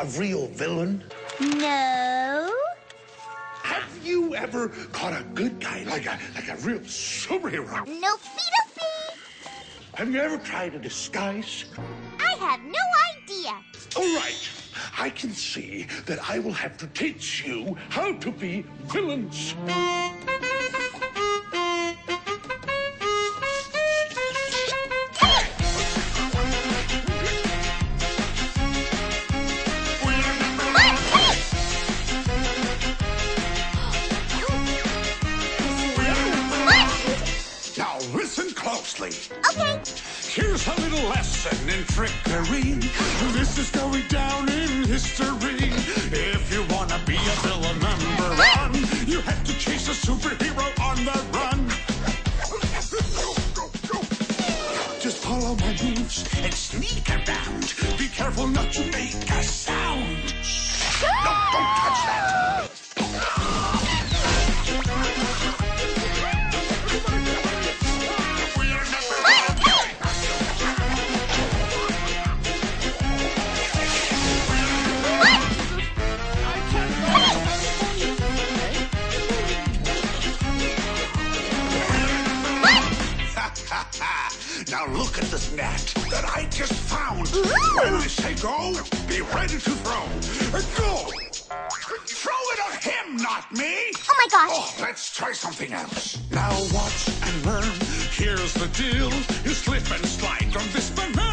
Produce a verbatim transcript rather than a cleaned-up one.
a real villain? No. Have you ever caught a good guy, like a like a real superhero? Nope, Beetle. Have you ever tried a disguise? I have no idea. All right. I can see that I will have to teach you how to be villains. Now listen closely. Okay. Here's a little lesson in trickery. This is going down in history. If you want to be a villain number one, you have to chase a superhero on the run. Just follow my moves and sneak around. Be careful not to make a sound. No, don't touch that. Now look at this net that I just found. Ooh. When I say go, be ready to throw. Go! Throw it at him, not me! Oh my gosh. Oh, let's try something else. Now watch and learn. Here's the deal. You slip and slide on this banana.